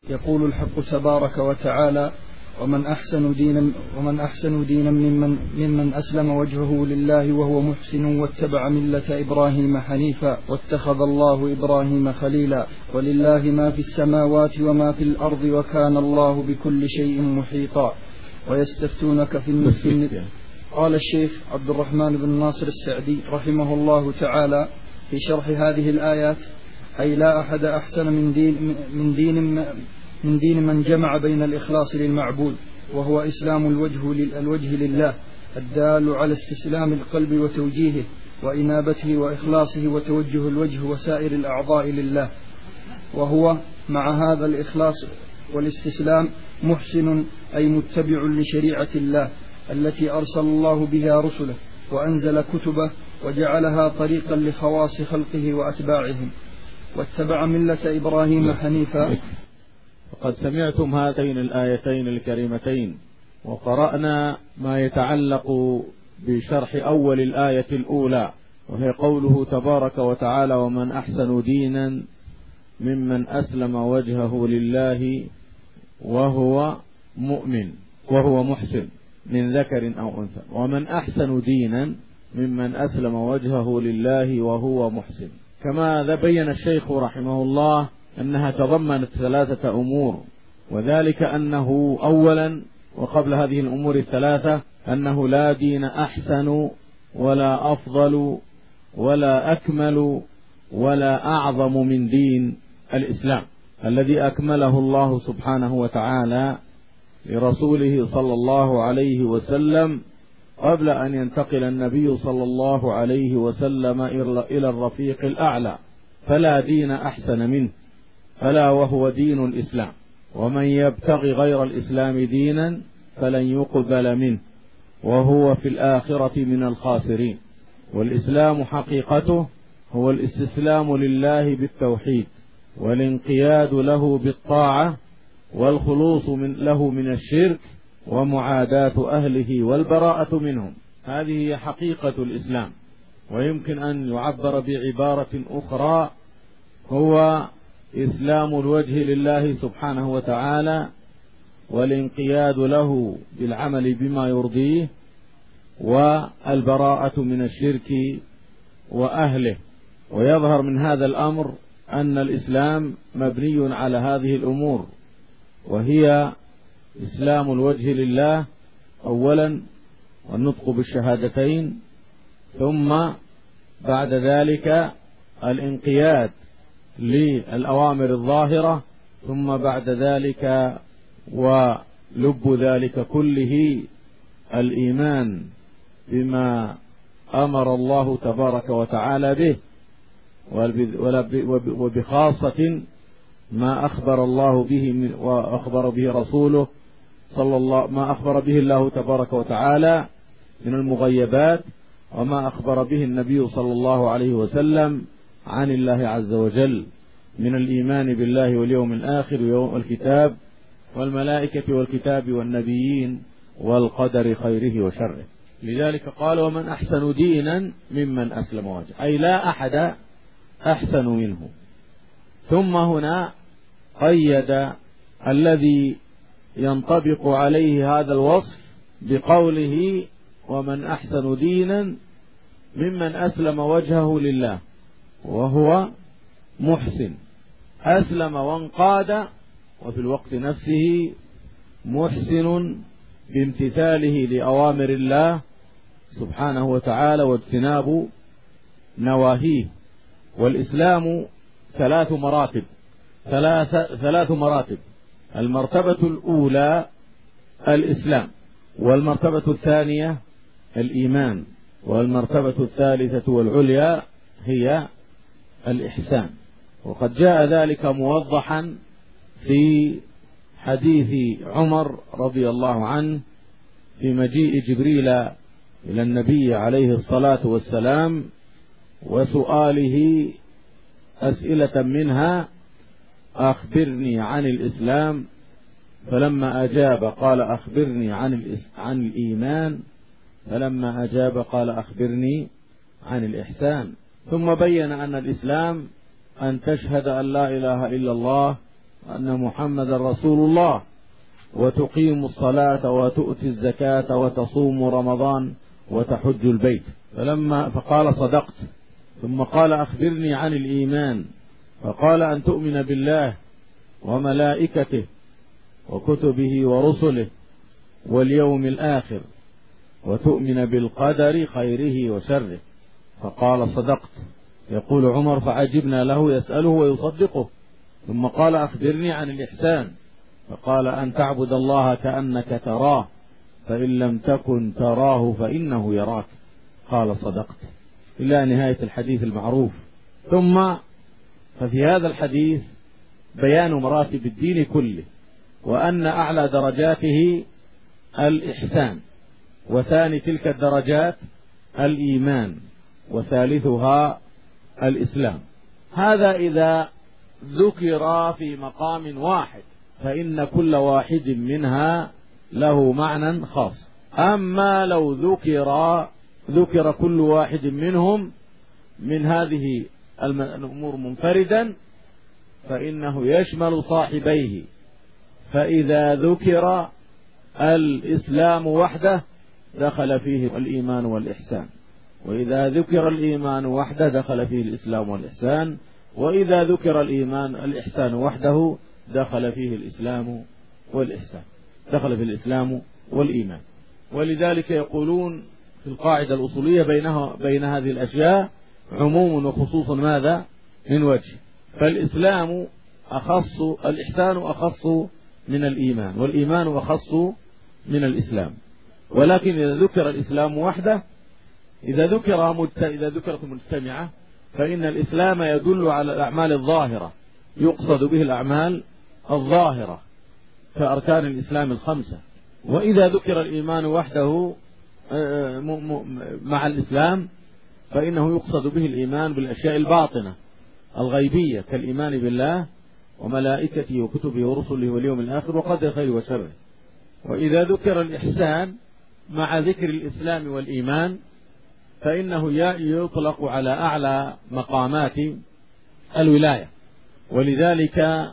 يقول الحق تبارك وتعالى: ومن أحسن دينا ممن أسلم وجهه لله وهو محسن واتبع ملة إبراهيم حنيفا واتخذ الله إبراهيم خليلا ولله ما في السماوات وما في الأرض وكان الله بكل شيء محيطا ويستفتونك في النساء. قال الشيخ عبد الرحمن بن ناصر السعدي رحمه الله تعالى في شرح هذه الآيات: أي لا أحد أحسن من دين من جمع بين الإخلاص للمعبود وهو إسلام الوجه لله الدال على استسلام القلب وتوجيهه وإنابته وإخلاصه وتوجه الوجه وسائر الأعضاء لله، وهو مع هذا الإخلاص والاستسلام محسن أي متبع لشريعة الله التي أرسل الله بها رسله وأنزل كتبه وجعلها طريقا لخواص خلقه وأتباعهم، واتبع ملة إبراهيم حنيفا. وقد سمعتم هاتين الآيتين الكريمتين، وقرأنا ما يتعلق بشرح أول الآية الأولى، وهي قوله تبارك وتعالى: ومن أحسن دينا ممن أسلم وجهه لله وهو مؤمن وهو محسن من ذكر أو أنثى. ومن أحسن دينا ممن أسلم وجهه لله وهو محسن. كما بين الشيخ رحمه الله أنها تضمنت ثلاثة أمور، وذلك أنه أولا وقبل هذه الأمور الثلاثة أنه لا دين أحسن ولا أفضل ولا أكمل ولا أعظم من دين الإسلام الذي أكمله الله سبحانه وتعالى لرسوله صلى الله عليه وسلم قبل أن ينتقل النبي صلى الله عليه وسلم إلى الرفيق الأعلى، فلا دين أحسن منه، ألا وهو دين الإسلام. ومن يبتغي غير الإسلام دينا فلن يقبل منه وهو في الآخرة من الخاسرين. والإسلام حقيقته هو الاستسلام لله بالتوحيد والانقياد له بالطاعة والخلوص له من الشرك ومعاداة أهله والبراءة منهم. هذه هي حقيقة الإسلام. ويمكن أن يعبر بعبارة أخرى: هو إسلام الوجه لله سبحانه وتعالى والانقياد له بالعمل بما يرضيه والبراءة من الشرك وأهله. ويظهر من هذا الأمر أن الإسلام مبني على هذه الأمور، وهي إسلام الوجه لله أولا والنطق بالشهادتين، ثم بعد ذلك الانقياد للأوامر الظاهرة، ثم بعد ذلك ولب ذلك كله الإيمان بما أمر الله تبارك وتعالى به، وبخاصة ما أخبر الله به وأخبر به رسوله ما أخبر به الله تبارك وتعالى من المغيبات، وما أخبر به النبي صلى الله عليه وسلم عن الله عز وجل من الإيمان بالله واليوم الآخر والكتاب والملائكة والكتاب والنبيين والقدر خيره وشره. لذلك قال: ومن أحسن دينا ممن أسلم وجهه، أي لا أحد أحسن منه. ثم هنا قيد الذي ينطبق عليه هذا الوصف بقوله: ومن أحسن دينا ممن أسلم وجهه لله وهو محسن. أسلم وانقاد، وفي الوقت نفسه محسن بامتثاله لأوامر الله سبحانه وتعالى واجتناب نواهيه. والإسلام ثلاث مراتب. المرتبة الأولى الإسلام، والمرتبة الثانية الإيمان، والمرتبة الثالثة والعليا هي الإحسان. وقد جاء ذلك موضحا في حديث عمر رضي الله عنه في مجيء جبريل إلى النبي عليه الصلاة والسلام وسؤاله أسئلة منها: أخبرني عن الإسلام، فلما أجاب قال: أخبرني عن الإيمان، فلما أجاب قال: أخبرني عن الإحسان. ثم بين أن الإسلام أن تشهد أن لا إله إلا الله أن محمد رسول الله، وتقيم الصلاة وتؤتي الزكاة وتصوم رمضان وتحج البيت. فقال صدقت. ثم قال أخبرني عن الإيمان، فقال أن تؤمن بالله وملائكته وكتبه ورسله واليوم الآخر وتؤمن بالقدر خيره وشره. فقال صدقت. يقول عمر فعجبنا له يسأله ويصدقه. ثم قال أخبرني عن الإحسان، فقال أن تعبد الله كأنك تراه فإن لم تكن تراه فإنه يراك. قال صدقت، إلى نهاية الحديث المعروف. ثم ففي هذا الحديث بيان مراتب الدين كله، وأن أعلى درجاته الإحسان، وثاني تلك الدرجات الإيمان، وثالثها الإسلام. هذا إذا ذكر في مقام واحد، فإن كل واحد منها له معنى خاص. أما لو ذكر كل واحد منهم من هذه الأمور منفردا فإنه يشمل صاحبيه. فإذا ذكر الإسلام وحده دخل فيه الإيمان والإحسان، وإذا ذكر الإيمان وحده دخل فيه الإسلام والإحسان، وإذا ذكر الإحسان وحده دخل فيه الإسلام والإحسان، دخل في الإسلام والإيمان. ولذلك يقولون في القاعدة الأصولية بين هذه الأشياء عموم وخصوص ماذا؟ من وجه. فالإسلام أخص، الإحسان أخص من الإيمان، والإيمان أخص من الإسلام. ولكن إذا ذكر الإسلام وحده، إذا ذكرت مجتمعة، فإن الإسلام يدل على الأعمال الظاهرة، يقصد به الأعمال الظاهرة كأركان الإسلام الخمسة. وإذا ذكر الإيمان وحده مع الإسلام فإنه يقصد به الإيمان بالأشياء الباطنة الغيبية، كالإيمان بالله وملائكته وكتبه ورسله واليوم الآخر وقدر خير وشره. وإذا ذكر الإحسان مع ذكر الإسلام والإيمان فإنه يطلق على أعلى مقامات الولاية. ولذلك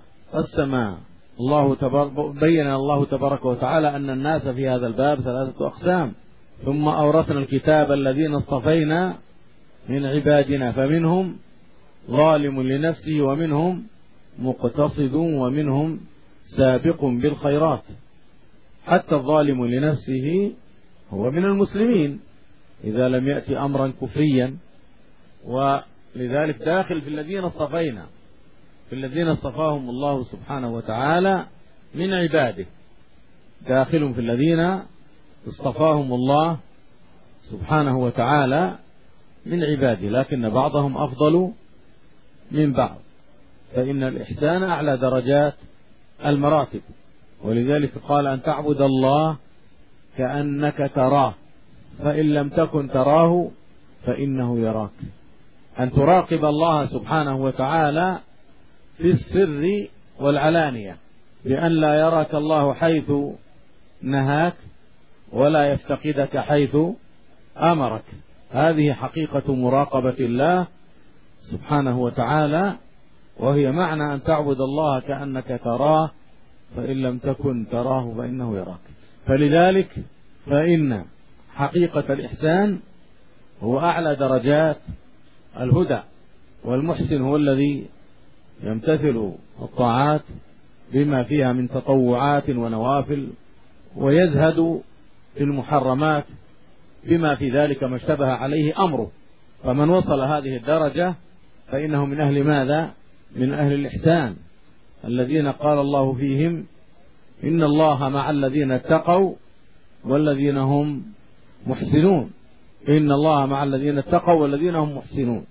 بين الله تبارك وتعالى أن الناس في هذا الباب 3 أقسام. ثم أورثنا الكتاب الذين اصطفينا من عبادنا فمنهم ظالم لنفسه ومنهم مقتصد ومنهم سابق بالخيرات. حتى الظالم لنفسه هو من المسلمين إذا لم يأتي أمرا كفريا، ولذلك داخل في الذين اصطفينا، في الذين اصطفاهم الله سبحانه وتعالى من عباده، داخل في الذين اصطفاهم الله سبحانه وتعالى من عباده، لكن بعضهم أفضل من بعض. فإن الإحسان أعلى درجات المراتب. ولذلك قال أن تعبد الله كأنك تراه فإن لم تكن تراه فإنه يراك. أن تراقب الله سبحانه وتعالى في السر والعلانية، بأن لا يراك الله حيث نهاك ولا يفتقدك حيث أمرك. هذه حقيقة مراقبة الله سبحانه وتعالى، وهي معنى أن تعبد الله كأنك تراه فإن لم تكن تراه فإنه يراك. فلذلك فإن حقيقة الإحسان هو أعلى درجات الهدى، والمحسن هو الذي يمتثل الطاعات بما فيها من تطوعات ونوافل، ويزهد في المحرمات بما في ذلك ما اشتبه عليه أمره. فمن وصل هذه الدرجة فإنه من أهل ماذا؟ من أهل الإحسان، الذين قال الله فيهم إن الله مع الذين اتقوا والذين هم محسنون. إن الله مع الذين اتقوا والذين هم محسنون.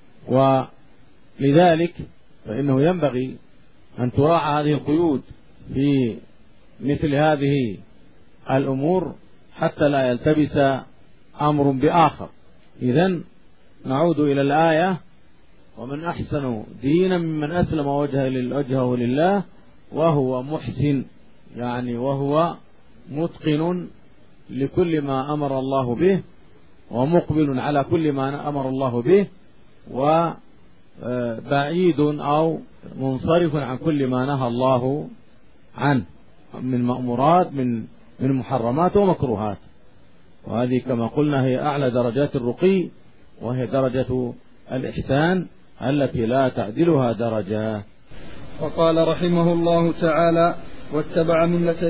ولذلك فإنه ينبغي أن تراعى هذه القيود في مثل هذه الأمور حتى لا يلتبس أمر بآخر. إذن نعود إلى الآية: ومن أحسن دينا ممن أسلم وجهه لله وهو محسن، يعني وهو متقن لكل ما أمر الله به ومقبل على كل ما أمر الله به بعيد أو منصرف عن كل ما نهى الله عنه من مأمورات من محرمات ومكروهات. وهذه كما قلنا هي أعلى درجات الرقي، وهي درجة الإحسان التي لا تعدلها درجة. وقال رحمه الله تعالى: واتبع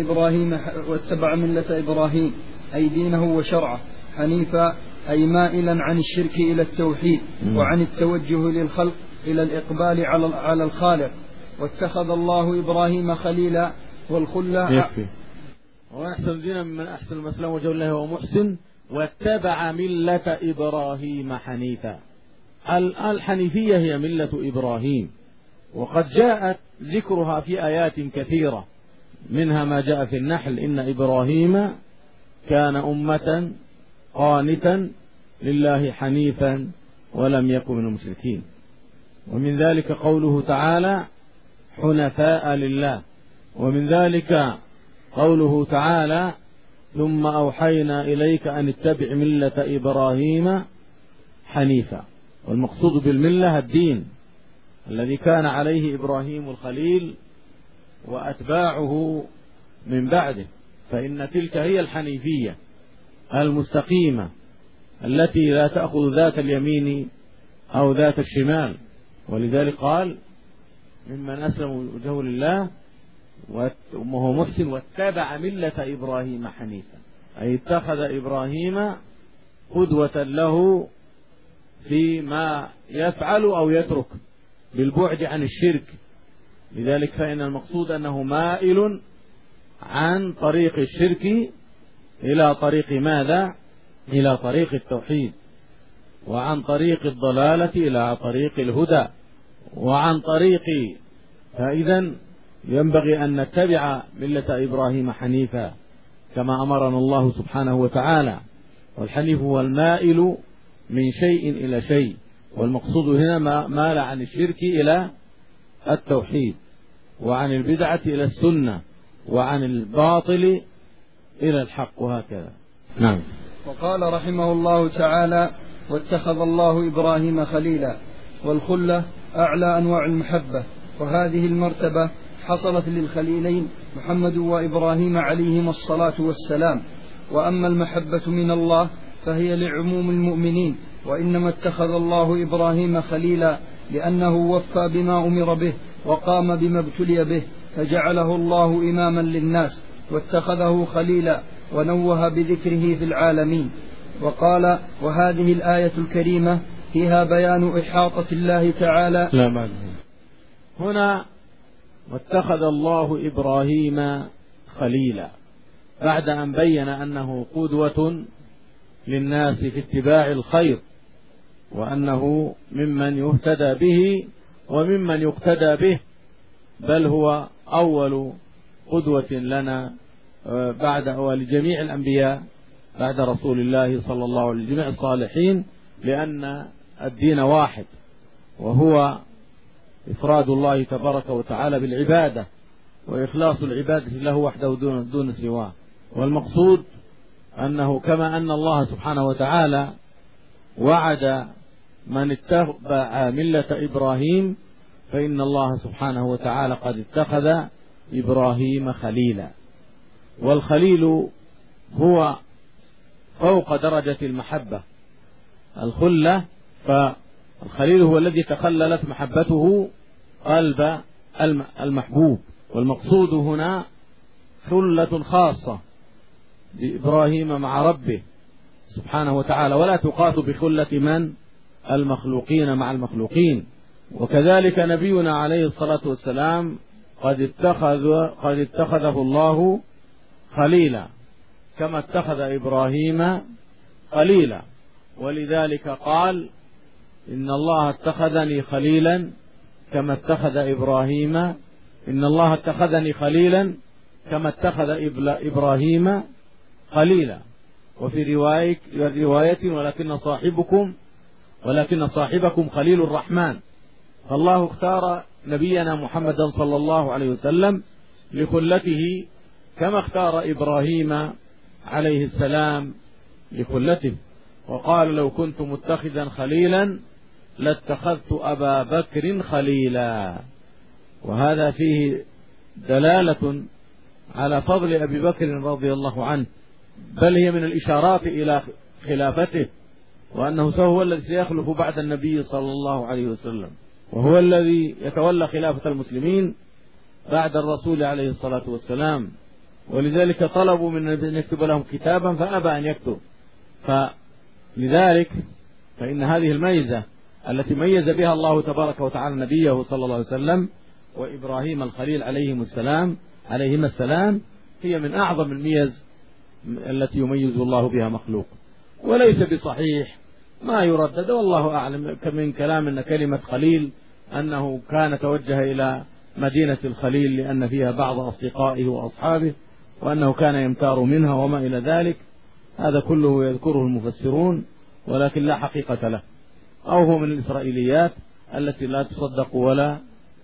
ملة إبراهيم أي دينه وشرعه حنيفا، أي مائلا عن الشرك إلى التوحيد وعن التوجه للخلق إلى الإقبال على الخالق. واتخذ الله إبراهيم خليلا والخلة. يكفي. وأحسن دينا من أحسن المسلم وجه الله ومحسن. واتبع ملة إبراهيم حنيفا. الحنيفية هي ملة إبراهيم، وقد جاءت ذكرها في آيات كثيرة، منها ما جاء في النحل: إن إبراهيم كان أمة قانتا لله حنيفا ولم يكن من المشركين. ومن ذلك قوله تعالى: حنفاء لله. ومن ذلك قوله تعالى: ثم أوحينا إليك أن اتبع ملة إبراهيم حنيفا. والمقصود بالملة الدين الذي كان عليه إبراهيم الخليل وأتباعه من بعده، فإن تلك هي الحنيفية المستقيمة التي لا تأخذ ذات اليمين أو ذات الشمال. ولذلك قال: ممن أسلم وجهه لله وهو محسن واتبع ملة إبراهيم حنيفا، أي اتخذ إبراهيم قدوة له فيما يفعل أو يترك بالبعد عن الشرك. لذلك فإن المقصود أنه مائل عن طريق الشرك إلى طريق ماذا؟ إلى طريق التوحيد، وعن طريق الضلالة إلى طريق الهدى، وعن طريق. فإذا ينبغي أن نتبع ملة إبراهيم حنيفا كما أمرنا الله سبحانه وتعالى. والحنيف هو المائل من شيء إلى شيء، والمقصود هنا مال عن الشرك إلى التوحيد، وعن البدعة إلى السنة، وعن الباطل إلى الحق، وهكذا. نعم. وقال رحمه الله تعالى: واتخذ الله إبراهيم خليلا. والخلة أعلى أنواع المحبة، وهذه المرتبة حصلت للخليلين محمد وإبراهيم عليهما الصلاة والسلام. وأما المحبة من الله فهي لعموم المؤمنين، وإنما اتخذ الله إبراهيم خليلا لأنه وفى بما أمر به وقام بما ابتلي به، فجعله الله إماما للناس واتخذه خليلا ونوه بذكره في العالمين. وقال: وهذه الآية الكريمة فيها بيان إحاطة الله تعالى. لا معنى هنا: واتخذ الله إبراهيم خليلا، بعد أن بين أنه قدوة للناس في اتباع الخير، وأنه ممن يهتدى به وممن يقتدى به، بل هو أول قدوة لنا بعد أول جميع الأنبياء بعد رسول الله صلى الله عليه وسلم، جميع الصالحين، لأن الدين واحد، وهو إفراد الله تبارك وتعالى بالعبادة وإخلاص العبادة له وحده دون سواه. والمقصود أنه كما أن الله سبحانه وتعالى وعد من اتبع ملة إبراهيم، فإن الله سبحانه وتعالى قد اتخذ إبراهيم خليلا. والخليل هو فوق درجة المحبة. الخلة، فالخليل هو الذي تخللت محبته قلب المحبوب. والمقصود هنا خلة خاصة بإبراهيم مع ربه سبحانه وتعالى، ولا تقاس بخلة من المخلوقين مع المخلوقين. وكذلك نبينا عليه الصلاة والسلام قد اتخذه الله خليلا كما اتخذ إبراهيم خليلا. ولذلك قال: إن الله اتخذني خليلا كما اتخذ إبراهيم، إن الله اتخذني خليلا كما اتخذ إبراهيم خليلا. وفي رواية ولكن صاحبكم خليل الرحمن. فالله اختار نبينا محمدا صلى الله عليه وسلم لخلته كما اختار إبراهيم عليه السلام لخلته. وقال: لو كنت متخذا خليلا لاتخذت أبا بكر خليلا. وهذا فيه دلالة على فضل أبي بكر رضي الله عنه، بل هي من الإشارات إلى خلافته، وأنه هو الذي سيخلف بعد النبي صلى الله عليه وسلم، وهو الذي يتولى خلافة المسلمين بعد الرسول عليه الصلاة والسلام. ولذلك طلبوا من النبي أن يكتب لهم كتابا فأبى أن يكتب. فلذلك فإن هذه الميزة التي ميز بها الله تبارك وتعالى نبيه صلى الله عليه وسلم وإبراهيم الخليل عليهما السلام هي من أعظم الميز التي يميز الله بها مخلوق. وليس بصحيح ما يردد والله أعلم من كلام أن كلمة خليل أنه كان توجه إلى مدينة الخليل لأن فيها بعض أصدقائه وأصحابه، وأنه كان يمتار منها وما إلى ذلك. هذا كله يذكره المفسرون ولكن لا حقيقة له، أو هو من الإسرائيليات التي لا تصدق ولا.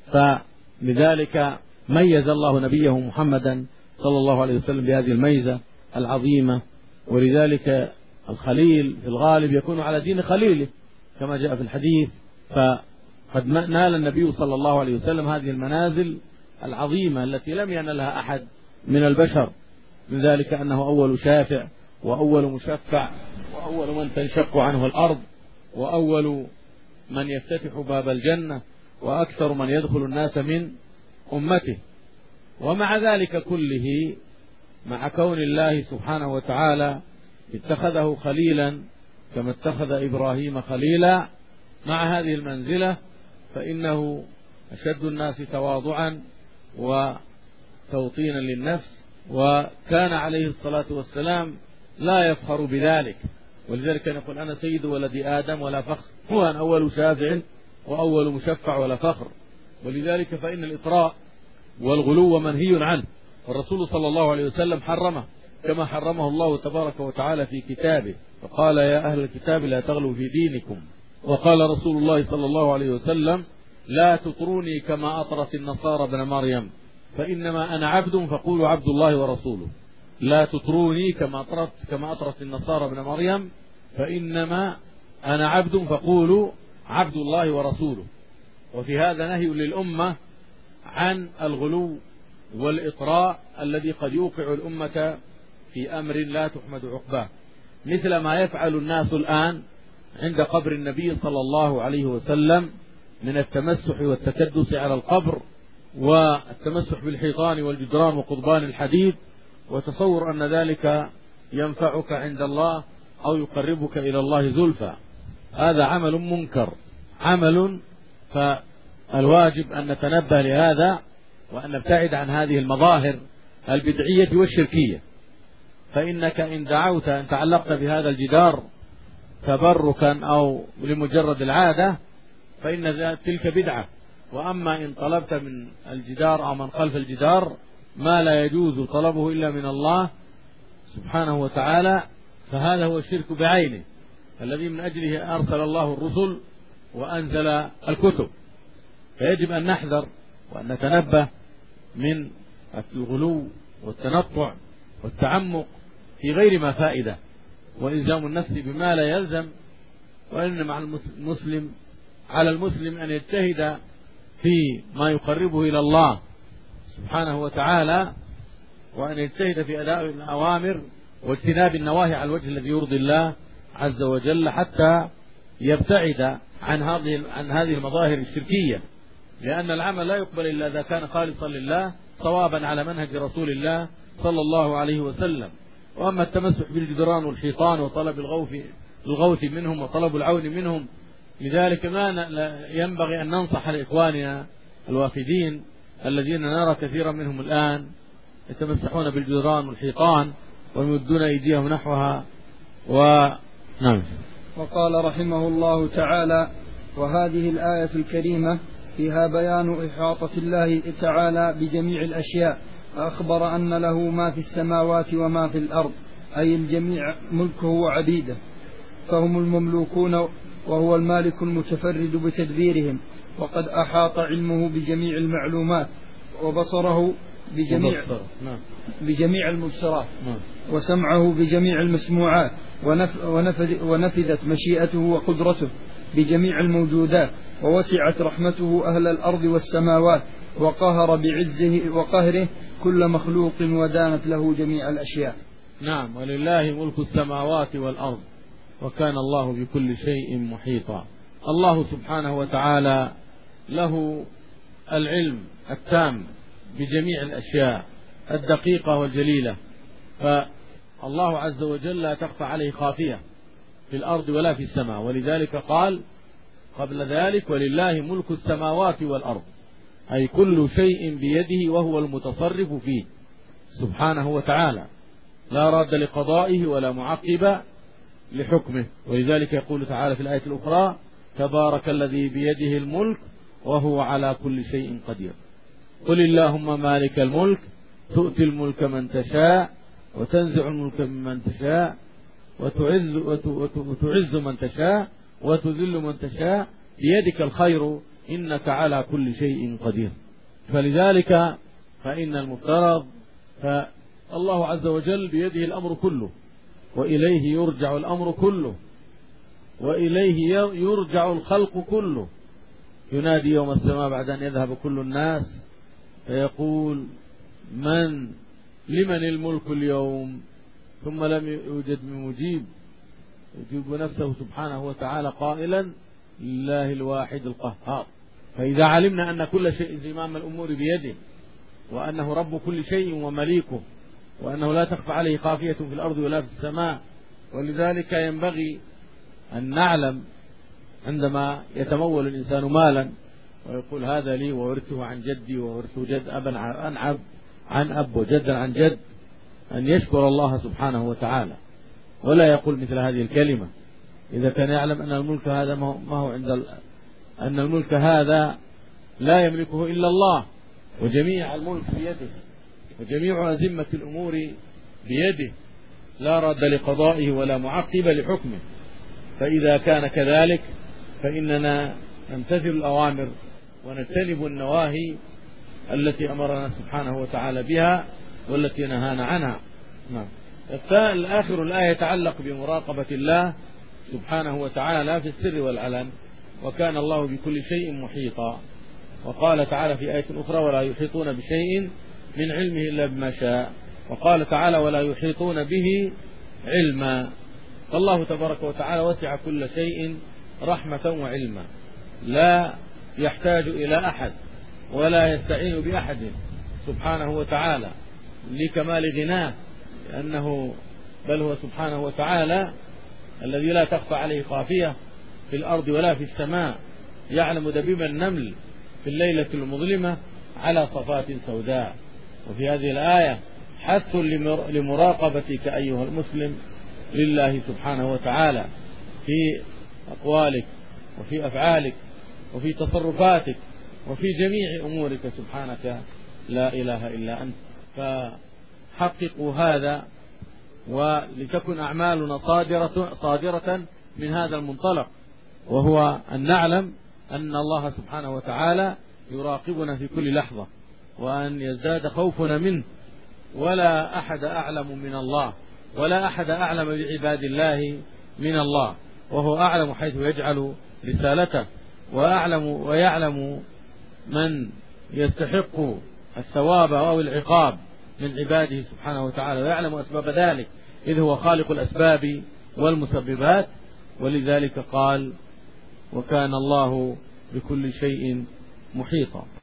فلذلك ميز الله نبيه محمدا صلى الله عليه وسلم بهذه الميزة العظيمة. ولذلك الخليل في الغالب يكون على دين خليله كما جاء في الحديث. فقد نال النبي صلى الله عليه وسلم هذه المنازل العظيمة التي لم ينلها أحد من البشر، من ذلك أنه أول شافع وأول مشفع وأول من تنشق عنه الأرض وأول من يفتتح باب الجنة وأكثر من يدخل الناس من أمته. ومع ذلك كله، مع كون الله سبحانه وتعالى اتخذه خليلا كما اتخذ إبراهيم خليلا، مع هذه المنزلة فإنه أشد الناس تواضعا وتوطينا للنفس، وكان عليه الصلاة والسلام لا يفخر بذلك. ولذلك نقول أنا سيد ولد آدم ولا فخر، هو أن أول شافع وأول مشفع ولا فخر. ولذلك فإن الإطراء والغلو منهي عنه، والرسول صلى الله عليه وسلم حرمه كما حرمه الله تبارك وتعالى في كتابه، فقال يا أهل الكتاب لا تغلوا في دينكم. وقال رسول الله صلى الله عليه وسلم لا تطروني كما أطرت النصارى ابن مريم، فإنما أنا عبد فقولوا عبد الله ورسوله. لا تطروني كما أطرت النصارى ابن مريم، فإنما أنا عبد فقولوا عبد الله ورسوله. وفي هذا نهي للأمة عن الغلو والإطراء الذي قد يوقع الأمة في أمر لا تحمد عقباه، مثل ما يفعل الناس الآن عند قبر النبي صلى الله عليه وسلم من التمسح والتكدس على القبر والتمسح بالحيطان والجدران وقضبان الحديد، وتصور أن ذلك ينفعك عند الله أو يقربك إلى الله زلفى. هذا عمل منكر، عمل فالواجب أن نتنبه لهذا وأن نبتعد عن هذه المظاهر البدعية والشركية. فإنك إن دعوت أن تعلقت بهذا الجدار تبركا أو لمجرد العادة فإن تلك بدعة. وأما إن طلبت من الجدار أو من خلف الجدار ما لا يجوز طلبه إلا من الله سبحانه وتعالى فهذا هو الشرك بعينه الذي من أجله أرسل الله الرسل وأنزل الكتب. فيجب أن نحذر وأن نتنبه من الغلو والتنطع والتعمق في غير ما فائدة وإلزام النفس بما لا يلزم. وإن مع المسلم على المسلم أن يجتهد في ما يقربه إلى الله سبحانه وتعالى، وأن يجتهد في أداء الأوامر واجتناب النواهي على الوجه الذي يرضي الله عز وجل حتى يبتعد عن هذه المظاهر الشركية، لأن العمل لا يقبل إلا إذا كان خالصا لله صوابا على منهج رسول الله صلى الله عليه وسلم. وأما التمسح بالجدران والحيطان وطلب الغوث منهم وطلب العون منهم، لذلك ما ينبغي أن ننصح لإخواننا الوافدين الذين نرى كثيرا منهم الآن يتمسحون بالجدران والحيطان ويمدون أيديهم نحوها. نعم. وقال رحمه الله تعالى: وهذه الآية الكريمة فيها بيان إحاطة الله تعالى بجميع الأشياء، فأخبر أن له ما في السماوات وما في الأرض، أي الجميع ملكه وعبيده، فهم المملوكون وهو المالك المتفرد بتدبيرهم، وقد أحاط علمه بجميع المعلومات وبصره بجميع المبصرات وسمعه بجميع المسموعات ونفذت مشيئته وقدرته بجميع الموجودات، ووسعت رحمته أهل الأرض والسماوات، وقهر بعزه وقهره كل مخلوق، ودانت له جميع الأشياء. نعم، ولله ملك السماوات والأرض وكان الله بكل شيء محيطا. الله سبحانه وتعالى له العلم التام بجميع الأشياء الدقيقة والجليلة، فالله عز وجل لا تخفى عليه خافية في الأرض ولا في السماء، ولذلك قال قبل ذلك ولله ملك السماوات والأرض، أي كل شيء بيده وهو المتصرف فيه سبحانه وتعالى، لا راد لقضائه ولا معقب لحكمه. ولذلك يقول تعالى في الآية الأخرى تبارك الذي بيده الملك وهو على كل شيء قدير. قل اللهم مالك الملك تؤتي الملك من تشاء وتنزع الملك ممن تشاء وتعز من تشاء وتذل من تشاء بيدك الخير إنك على كل شيء قدير. فلذلك فإن المفترض فالله عز وجل بيده الأمر كله، وإليه يرجع الأمر كله، وإليه يرجع الخلق كله. ينادي يوم السماء بعد أن يذهب كل الناس فيقول لمن الملك اليوم، ثم لم يوجد من مجيب، يجيب نفسه سبحانه وتعالى قائلا لله الواحد القهار. فإذا علمنا أن كل شيء زمام الأمور بيده، وأنه رب كل شيء ومليكه، وأنه لا تخفى عليه خافية في الأرض ولا في السماء، ولذلك ينبغي أن نعلم عندما يتمول الإنسان مالا ويقول هذا لي وورثه عن جدي وورثه جد أبا عن أب وجدا عن جد، أن يشكر الله سبحانه وتعالى ولا يقول مثل هذه الكلمة إذا كان يعلم أن الملك هذا ما هو أن الملك هذا لا يملكه إلا الله، وجميع الملك بيده، وجميع أزمة الأمور بيده، لا رد لقضائه ولا معقب لحكمه. فإذا كان كذلك فإننا نمتثل الأوامر ونجتنب النواهي التي أمرنا سبحانه وتعالى بها والتي نهانا عنها. الآخر الآية يتعلق بمراقبة الله سبحانه وتعالى في السر والعلن، وكان الله بكل شيء محيطا. وقال تعالى في آية أخرى ولا يحيطون بشيء من علمه إلا بما شاء، وقال تعالى ولا يحيطون به علما. فالله تبارك وتعالى وسع كل شيء رحمة وعلما، لا يحتاج إلى أحد ولا يستعين بأحد سبحانه وتعالى لكمال غناه، لأنه بل هو سبحانه وتعالى الذي لا تخفى عليه خافية في الأرض ولا في السماء، يعلم دبيب النمل في الليلة المظلمة على صفات سوداء. وفي هذه الآية حث لمراقبتك أيها المسلم لله سبحانه وتعالى في أقوالك وفي أفعالك وفي تصرفاتك وفي جميع أمورك سبحانك لا إله إلا أنت. فحققوا هذا، ولتكن أعمالنا صادرة من هذا المنطلق، وهو أن نعلم أن الله سبحانه وتعالى يراقبنا في كل لحظة، وأن يزداد خوفنا منه. ولا أحد أعلم من الله، ولا أحد أعلم بعباد الله من الله، وهو أعلم حيث يجعل رسالته، ويعلم من يستحق الثواب أو العقاب من عباده سبحانه وتعالى، ويعلم أسباب ذلك إذ هو خالق الأسباب والمسببات. ولذلك قال وكان الله بكل شيء محيطا.